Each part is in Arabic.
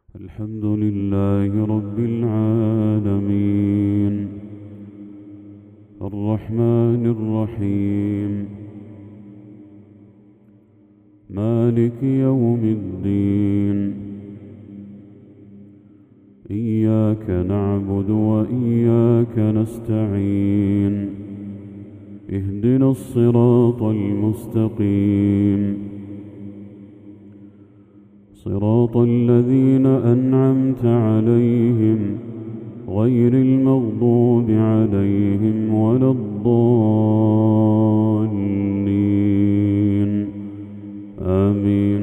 الحمد لله رب العالمين الرحمن الرحيم مالك يوم الدين إياك نعبد وإياك نستعين اهدنا الصراط المستقيم صراط الذين أنعمت عليهم غير المغضوب عليهم ولا الضالين آمين.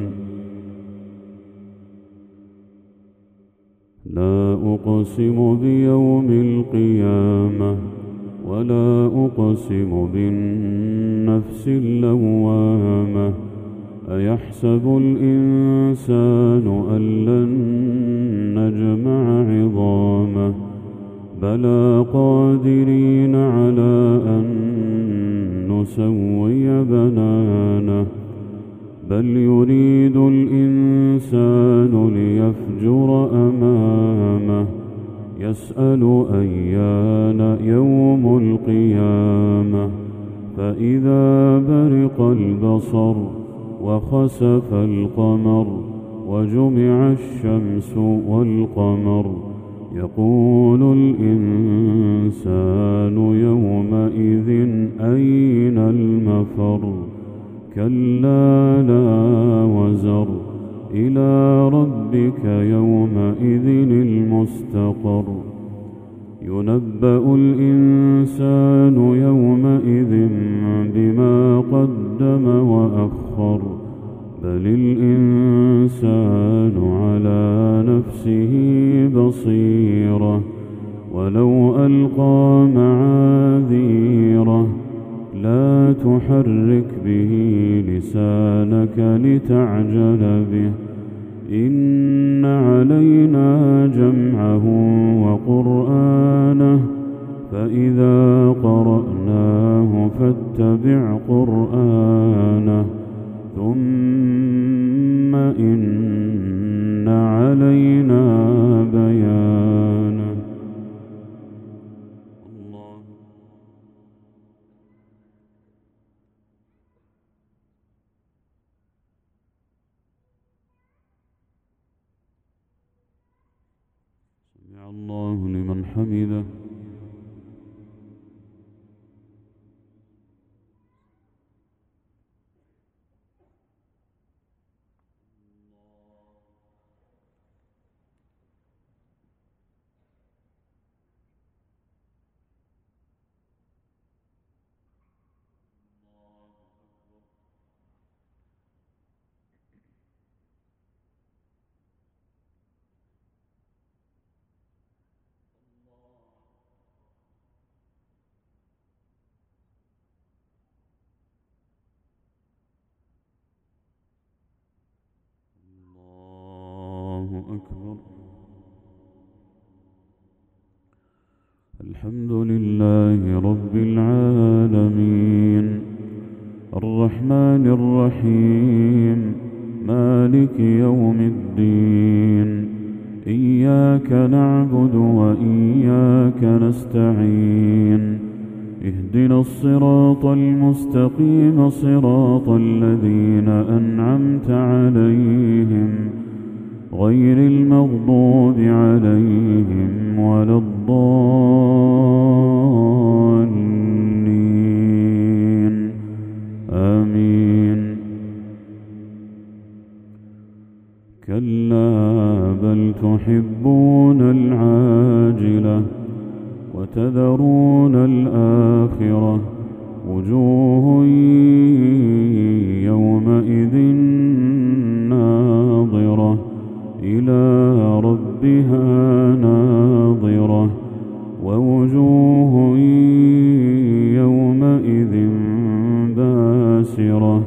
لا أقسم بيوم القيامة ولا أقسم بالنفس اللوامة أيحسب الإنسان أن لن نجمع عظامه بلى قادرين على أن نسوي بنانه بل يريد الإنسان ليفجر أمامه يسأل أيان يوم القيامة فإذا برق البصر وخسف القمر وجمع الشمس والقمر يقول الإنسان يومئذ أين المفر كلا لا وزر إلى ربك يومئذ المستقر ينبأ الإنسان يومئذ بما قدم وأخر بل الإنسان على نفسه بصيرة ولو ألقى معاذيره لا تحرك به لسانك لتعجل به إن علينا جمعه وقرآنه فإذا قرأناه فاتبع قرآنه ثم إن علينا بيانه. الله سمع الله لمن حمده. أكبر. الحمد لله رب العالمين الرحمن الرحيم مالك يوم الدين إياك نعبد وإياك نستعين اهدنا الصراط المستقيم صراط الذين أنعمت عليهم غير المغضوب عليهم ولا الضالين آمين. كلا بل تحبون العاجلة وتذرون الآخرة وجوه يومئذ ناظرة إلى ربها ناظرة ووجوه يومئذ باسرة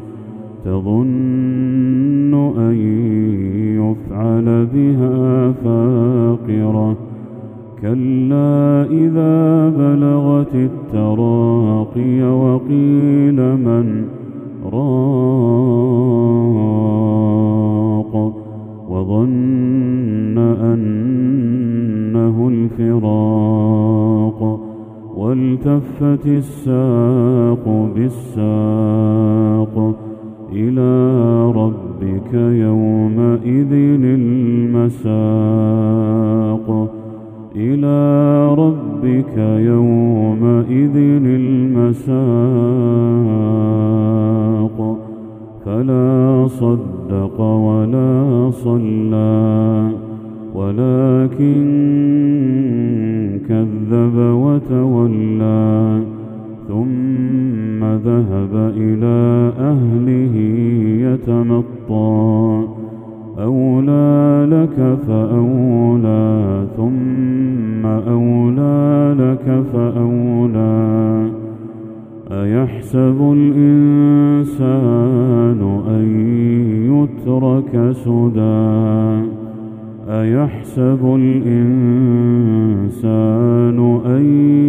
تظن أن يفعل بها فاقرة كلا إذا بلغت التراقي وقيل من راق وظن بينه الفراق والتفت الساق بالساق إلى ربك يومئذ المساق إلى ربك يومئذ المساق فلا صدق ولا صلى ولكن كذب وتولى ثم ذهب إلى أهله يتمطى أولى لك فأولى ثم أولى لك فأولى أيحسب الإنسان أن يترك سدى أيحسب الإنسان أن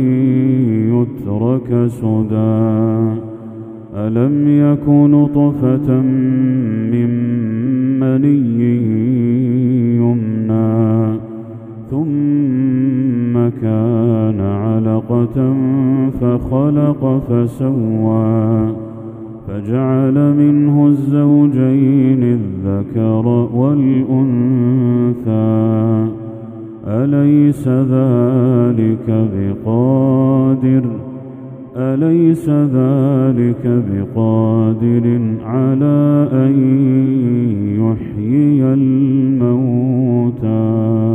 يترك سدى ألم يك نطفة من مني يمنى ثم كان علقة فخلق فسوى فجعل منه الزوجين الذكر والأنثى أليس ذلك بقادر على أن يحيي الموتى